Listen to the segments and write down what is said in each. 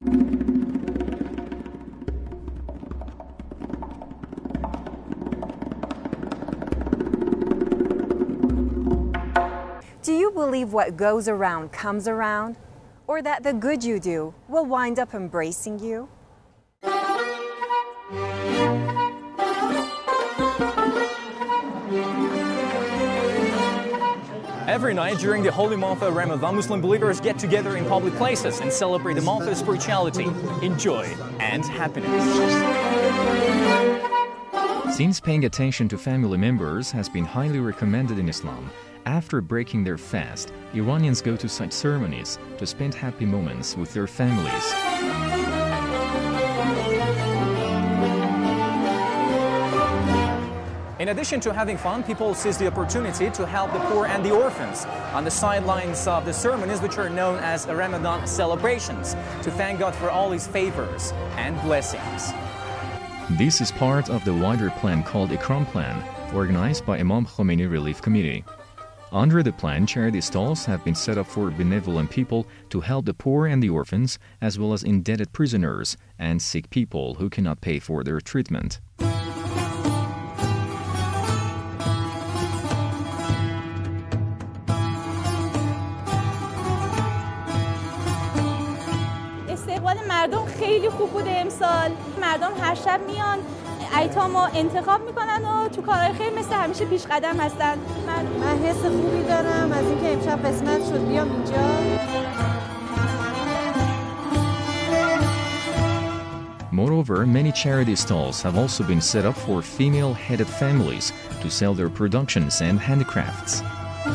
Do you believe what goes around comes around, or that the good you do will wind up embracing you? Every night during the holy month of Ramadan, Muslim believers get together in public places and celebrate the month of spirituality, in joy and happiness. Since paying attention to family members has been highly recommended in Islam, after breaking their fast, Iranians go to such ceremonies to spend happy moments with their families. In addition to having fun, people seize the opportunity to help the poor and the orphans on the sidelines of the ceremonies, which are known as Ramadan celebrations, to thank God for all His favors and blessings. This is part of the wider plan called Ikram Plan, organized by Imam Khomeini Relief Committee. Under the plan, charity stalls have been set up for benevolent people to help the poor and the orphans, as well as indebted prisoners and sick people who cannot pay for their treatment. استقبال مردم خیلی خوب بوده امسال. مردم هر شب میان ایتامو انتخاب میکنن و تو کارهای خیر مثل همیشه پیش قدم هستن. من حس خوبی دارم از اینکه امشب قسمت شد بیام اینجا. Moreover, many charity stalls have also been set up for female-headed families to sell their productions and handicrafts.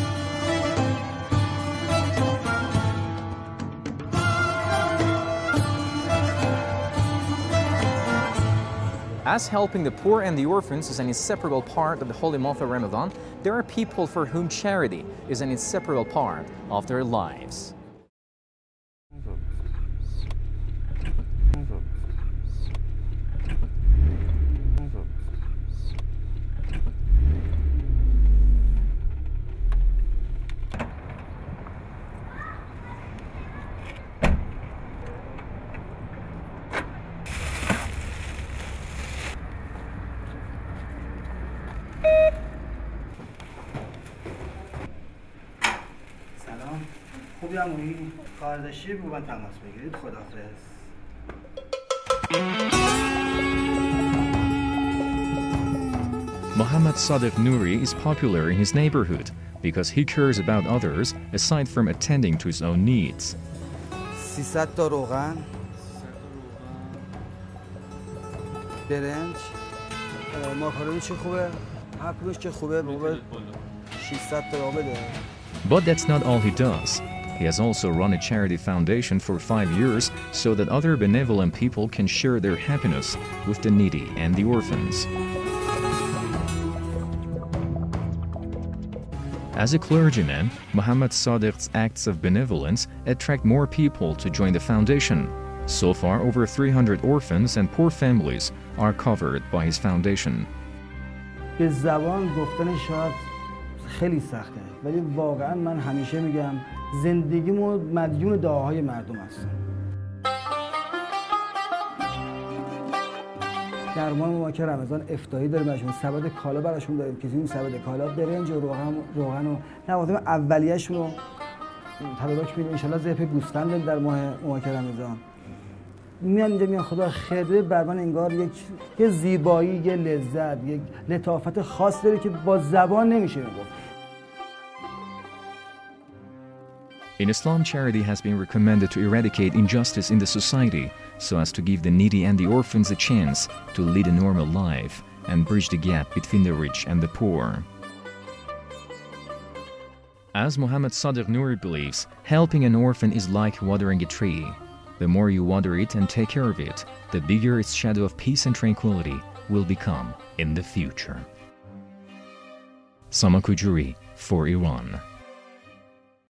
As helping the poor and the orphans is an inseparable part of the holy month of Ramadan, there are people for whom charity is an inseparable part of their lives. خوبی همونی کار داشتی با من تماس بگیرید. خداحافظ. Mohammad Sadiq Nouri is popular in his neighborhood because he cares about others aside from attending to his own needs. 300 تا روغن، برنج، ماکارونی چی خوبه؟ هر کدومش که خوبه بابا 600 تا بده. But that's not all he does. He has also run a charity foundation for 5 years so that other benevolent people can share their happiness with the needy and the orphans. As a clergyman, Mohammad Sadiq's acts of benevolence attract more people to join the foundation. So far, over 300 orphans and poor families are covered by his foundation. به زبان گفتن شاید خیلی سخته، ولی واقعا من همیشه میگم زندگیمو مدیون دعاهای مردم هستم. در ما که رمضان افطاری داریم براشون، سبد کالا براشون داریم که این سبد کالا برنج و روغن و لوازم اولیه‌شون رو تبریک میگیم. ان شاءالله ذبح گوسفند در ماه رمضان. میان اینجا میان خدا خیر بده، بر من انگار یک زیبایی، یک لذت، یک لطافت خاص داره که با زبان نمیشه گفت. In Islam, charity has been recommended to eradicate injustice in the society so as to give the needy and the orphans a chance to lead a normal life and bridge the gap between the rich and the poor. As Mohammad Sadiq Nouri believes, helping an orphan is like watering a tree. The more you water it and take care of it, the bigger its shadow of peace and tranquility will become in the future. Sama Kujuri for Iran.